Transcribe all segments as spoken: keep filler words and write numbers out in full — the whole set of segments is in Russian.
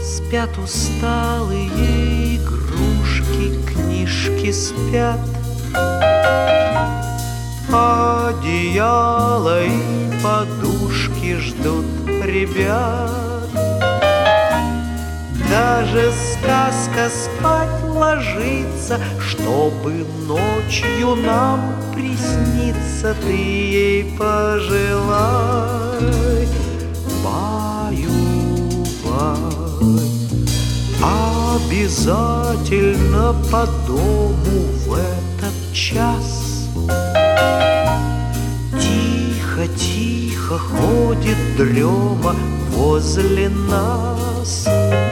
Спят усталые игрушки, книжки спят, одеяло и подушки ждут ребят. Даже сказка спать ложится, чтобы ночью нам присниться. Ты ей пожелай, баю-бай. Обязательно по дому в этот час тихо-тихо ходит дрема возле нас.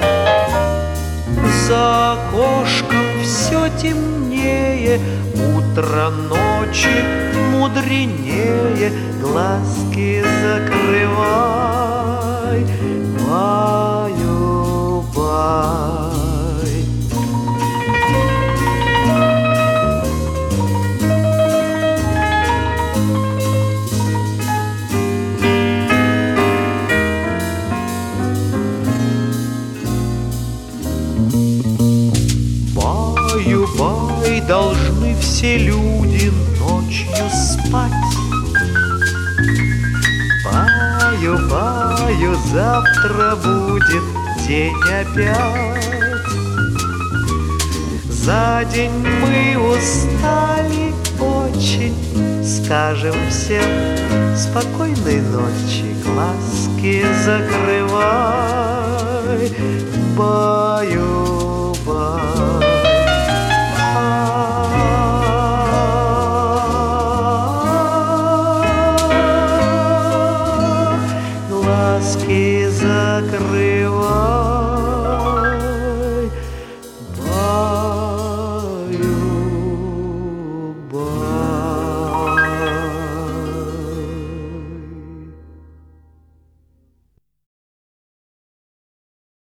За окошком все темнее, утро ночи мудренее. Глазки закрывай, баю-бай. Баю-бай, должны все люди ночью спать. Баю-баю, завтра будет день опять. За день мы устали очень, скажем всем спокойной ночи, глазки закрывай.